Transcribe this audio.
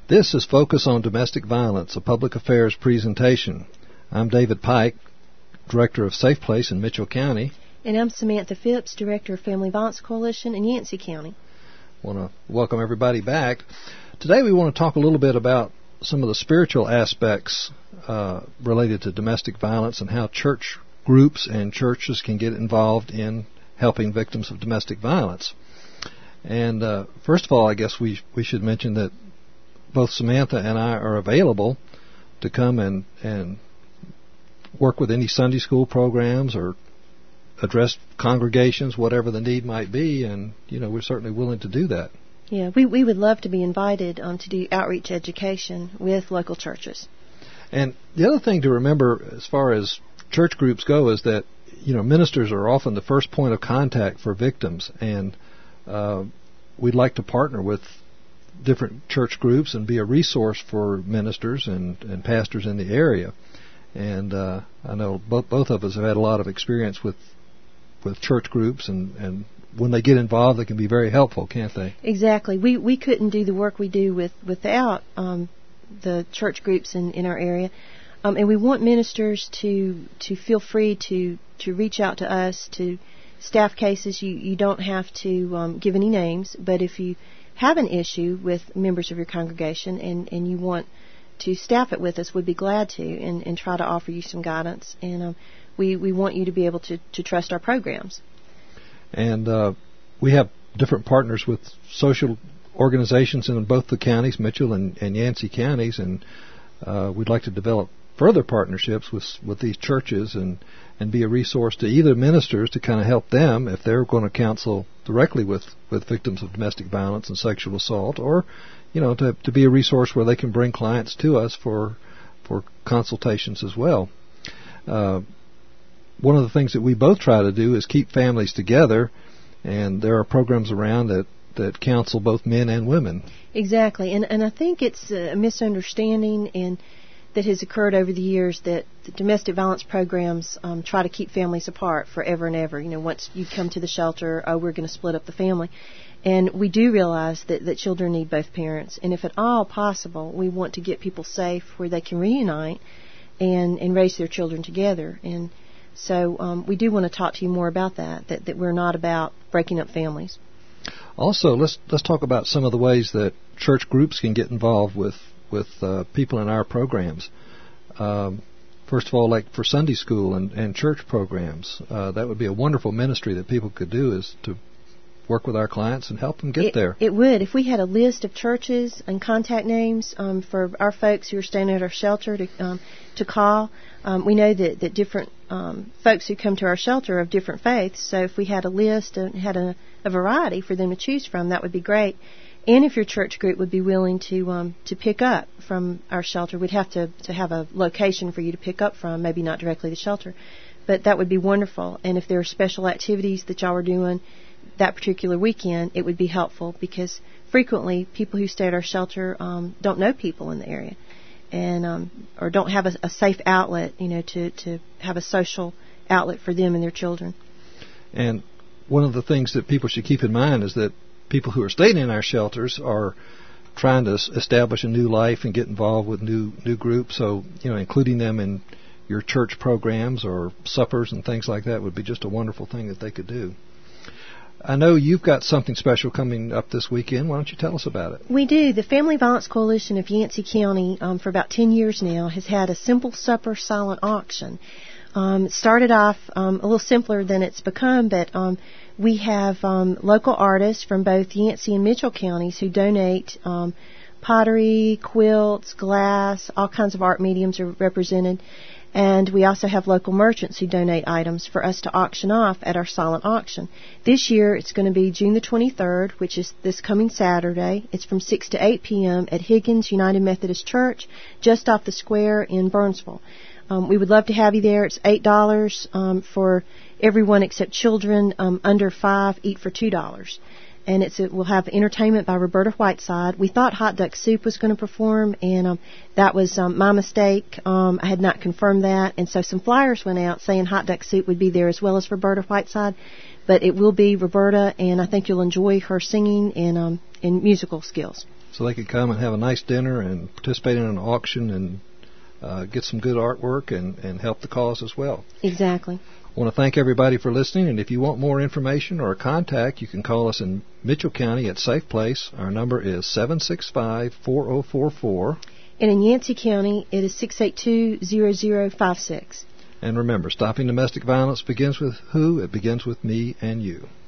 This is Focus on Domestic Violence, a public affairs presentation. I'm David Pike, Director of Safe Place in Mitchell County. And I'm Samantha Phipps, Director of Family Violence Coalition in Yancey County. I want to welcome everybody back. Today we want to talk a little bit about some of the spiritual aspects related to domestic violence and how church groups and churches can get involved in helping victims of domestic violence. And first of all, I guess we should mention that both Samantha and I are available to come and work with any Sunday school programs or address congregations, whatever the need might be, and we're certainly willing to do that. Yeah, we would love to be invited to do outreach education with local churches. And the other thing to remember as far as church groups go is that ministers are often the first point of contact for victims, and we'd like to partner with different church groups and be a resource for ministers and pastors in the area. And I know both of us have had a lot of experience with church groups, and when they get involved, they can be very helpful, can't they? Exactly. We couldn't do the work we do without the church groups in our area. And we want ministers to feel free to reach out to us, to staff cases. You don't have to give any names, but if you have an issue with members of your congregation and you want to staff it with us, we'd be glad to and try to offer you some guidance. And we want you to be able to trust our programs. And we have different partners with social organizations in both the counties, Mitchell and Yancey counties, and we'd like to develop further partnerships with these churches and be a resource to either ministers to kind of help them if they're going to counsel directly with victims of domestic violence and sexual assault, or to be a resource where they can bring clients to us for consultations as well. One of the things that we both try to do is keep families together, and there are programs around that counsel both men and women. Exactly, and I think it's a misunderstanding and that has occurred over the years that the domestic violence programs try to keep families apart forever and ever. Once you come to the shelter, we're going to split up the family. And we do realize that children need both parents. And if at all possible, we want to get people safe where they can reunite and raise their children together. And so we do want to talk to you more about that we're not about breaking up families. Also, let's talk about some of the ways that church groups can get involved with people in our programs. First of all, like for Sunday school and church programs, that would be a wonderful ministry that people could do, is to work with our clients and help them get there. It would. If we had a list of churches and contact names for our folks who are staying at our shelter to call, we know that different folks who come to our shelter are of different faiths, so if we had a list and had a variety for them to choose from, that would be great. And if your church group would be willing to pick up from our shelter, we'd have to have a location for you to pick up from, maybe not directly the shelter. But that would be wonderful. And if there are special activities that y'all are doing that particular weekend, it would be helpful, because frequently people who stay at our shelter don't know people in the area and or don't have a safe outlet, to have a social outlet for them and their children. And one of the things that people should keep in mind is that people who are staying in our shelters are trying to establish a new life and get involved with new groups. So, including them in your church programs or suppers and things like that would be just a wonderful thing that they could do. I know you've got something special coming up this weekend. Why don't you tell us about it? We do. The Family Violence Coalition of Yancey County, for about 10 years now, has had a simple supper silent auction. It started off a little simpler than it's become, but we have local artists from both Yancey and Mitchell counties who donate pottery, quilts, glass, all kinds of art mediums are represented. And we also have local merchants who donate items for us to auction off at our silent auction. This year it's going to be June the 23rd, which is this coming Saturday. It's from 6 to 8 p.m. at Higgins United Methodist Church, just off the square in Burnsville. We would love to have you there. It's $8 for everyone except children under 5 eat for $2. And we'll have entertainment by Roberta Whiteside. We thought Hot Duck Soup was going to perform, and that was my mistake. I had not confirmed that, and so some flyers went out saying Hot Duck Soup would be there as well as Roberta Whiteside. But it will be Roberta, and I think you'll enjoy her singing and musical skills. so they could come and have a nice dinner and participate in an auction and get some good artwork and help the cause as well. Exactly. I want to thank everybody for listening, and if you want more information or a contact, you can call us in Mitchell County at Safe Place. Our number is 765-4044. And in Yancey County, it is 682-0056. And remember, stopping domestic violence begins with who? It begins with me and you.